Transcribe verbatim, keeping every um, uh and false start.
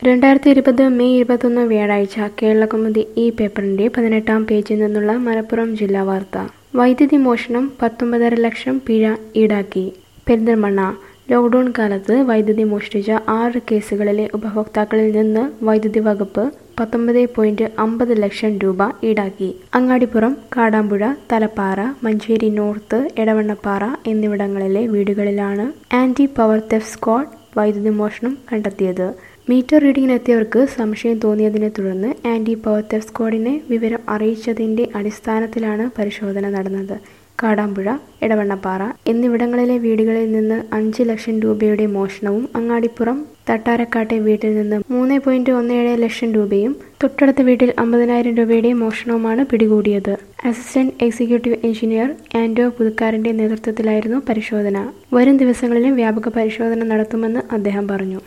രണ്ടായിരത്തി ഇരുപത് മെയ് ഇരുപത്തൊന്ന് വ്യാഴാഴ്ച കേരളകൗമുദി ഈ പേപ്പറിന്റെ പതിനെട്ടാം പേജിൽ നിന്നുള്ള മലപ്പുറം ജില്ലാ വാർത്ത. വൈദ്യുതി മോഷണം പത്തൊമ്പതര ലക്ഷം പിഴ ഈടാക്കി. പെരിന്തൽമണ്ണ. ലോക്ഡൌൺ കാലത്ത് വൈദ്യുതി മോഷ്ടിച്ച ആറ് കേസുകളിലെ ഉപഭോക്താക്കളിൽ നിന്ന് വൈദ്യുതി വകുപ്പ് പത്തൊമ്പത് പോയിന്റ് അമ്പത് ലക്ഷം രൂപ ഈടാക്കി. അങ്ങാടിപ്പുറം, കാടാമ്പുഴ, തലപ്പാറ, മഞ്ചേരി നോർത്ത്, എടവണ്ണപ്പാറ എന്നിവിടങ്ങളിലെ വീടുകളിലാണ് ആന്റി പവർ തെഫ്റ്റ് സ്ക്വാഡ് വൈദ്യുതി മോഷണം കണ്ടെത്തിയത്. മീറ്റർ റീഡിങ്ങിനെത്തിയവർക്ക് സംശയം തോന്നിയതിനെ തുടർന്ന് ആന്റി പവർ തെഫ്റ്റ് സ്ക്വാഡിനെ വിവരം അറിയിച്ചതിന്റെ അടിസ്ഥാനത്തിലാണ് പരിശോധന നടന്നത്. കാടാമ്പുഴ, എടവണ്ണപ്പാറ എന്നിവിടങ്ങളിലെ വീടുകളിൽ നിന്ന് അഞ്ച് ലക്ഷം രൂപയുടെ മോഷണവും അങ്ങാടിപ്പുറം തട്ടാരക്കാട്ടെ വീട്ടിൽ നിന്ന് മൂന്ന് പോയിന്റ് ഒന്ന് ഏഴ് ലക്ഷം രൂപയും തൊട്ടടുത്ത വീട്ടിൽ അമ്പതിനായിരം രൂപയുടെ മോഷണവുമാണ് പിടികൂടിയത്. അസിസ്റ്റന്റ് എക്സിക്യൂട്ടീവ് എഞ്ചിനീയർ ആന്റോ പുതുക്കാരന്റെ നേതൃത്വത്തിലായിരുന്നു പരിശോധന. വരും ദിവസങ്ങളിലും വ്യാപക പരിശോധന നടത്തുമെന്ന് അദ്ദേഹം പറഞ്ഞു.